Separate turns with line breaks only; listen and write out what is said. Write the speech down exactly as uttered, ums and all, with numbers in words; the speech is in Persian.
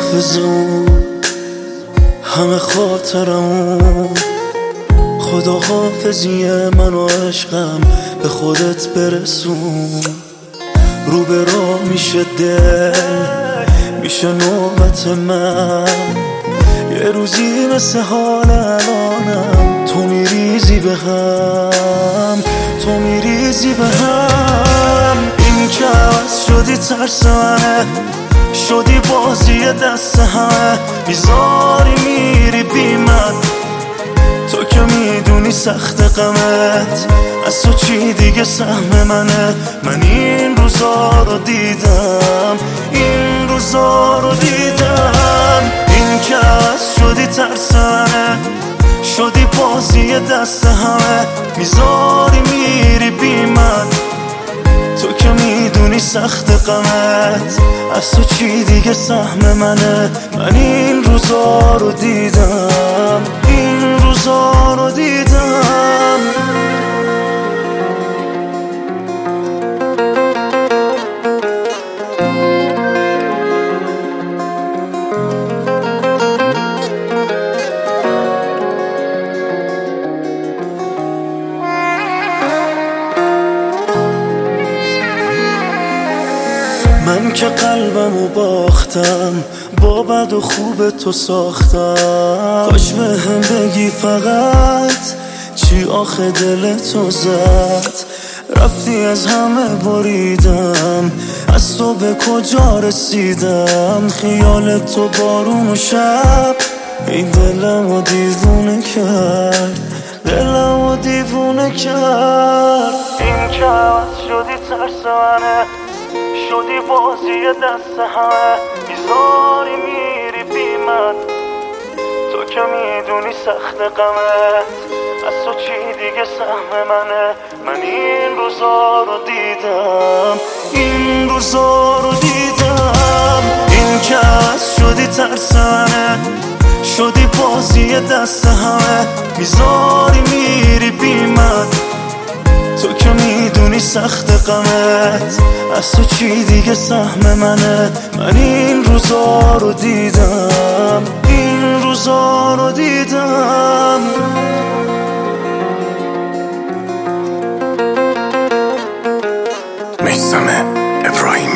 حافظمون همه خاطرمون، خدا حافظی من و عشقم به خودت برسون. رو به راه میشه دل، میشه نوبت من، یه روزی مثل حال الانم تو میریزی به هم، تو میریزی به هم. این که عوض شدی ترس منه، شدی بازی دست همه، بیزاری میری بی من، تو که میدونی سخت غمت از تو چی دیگه سهم منه. من این روزا رو دیدم، این روزا رو دیدم. این که عوض شدی ترس منه، شدی بازی دست همه، میذاری میری بی من، تو که میدونی سخت غمت از تو چی دیگه سهم منه. من این روزا رو دیدم، این روزا رو دیدم. من که قلبمو باختم، با بد و خوب تو ساختم، کاش به هم بگی فقط چی آخه دل تو زد. رفتی از همه بریدم، از تو به کجا رسیدم. خیال تو بارون و شب این دلمو دیوونه کرد، دلمو دیوونه کرد. این که عوض شدی ترس منه، شدی بازی دست همه، بیزاری میری بی من، تو که میدونی سخت غمت از تو چی دیگه سهم منه. من این روزا رو دیدم، این روزا رو دیدم. این که عوض شدی ترس منه، شدی بازی دست همه، بیزاری میری بی من، تو که میدونی سخت غمت از تو چی دیگه سهم منه. من این روزا رو دیدم، این روزا رو دیدم.
میثم ابراهیم.